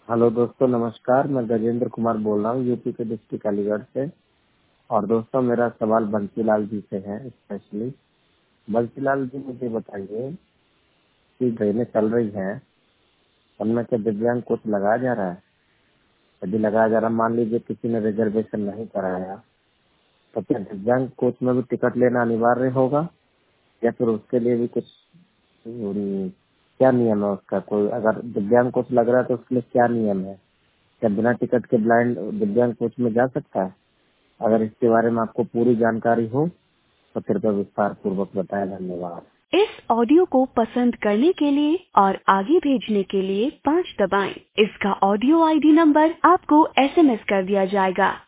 Hello दोस्तों, नमस्कार। मैं गजेंद्र कुमार बोल रहा हूँ यूपी के डिस्ट्रिक्ट अलीगढ़ से। और दोस्तों, मेरा सवाल बंसीलाल जी से है स्पेशली। बंसीलाल जी, मुझे बताइए कि ट्रेनें चल रही हैं, उनमें क्या दिव्यांग कोच लगाया जा रहा है? यदि लगाया जा रहा है, मान लीजिए किसी ने रिजर्वेशन नहीं कराया, तो क्या दिव्यांग कोच में भी टिकट लेना अनिवार्य होगा, या फिर उसके लिए भी कुछ क्या नियम है उसका? कोई अगर दिव्यांग कोच लग रहा है तो उसके लिए क्या नियम है? क्या बिना टिकट के ब्लाइंड दिव्यांग कोच में जा सकता है? अगर इसके बारे में आपको पूरी जानकारी हो तो कृपया विस्तार पूर्वक बताएं। धन्यवाद। इस ऑडियो को पसंद करने के लिए और आगे भेजने के लिए 5 दबाएं। इसका ऑडियो आईडी नंबर आपको एसएमएस कर दिया जाएगा।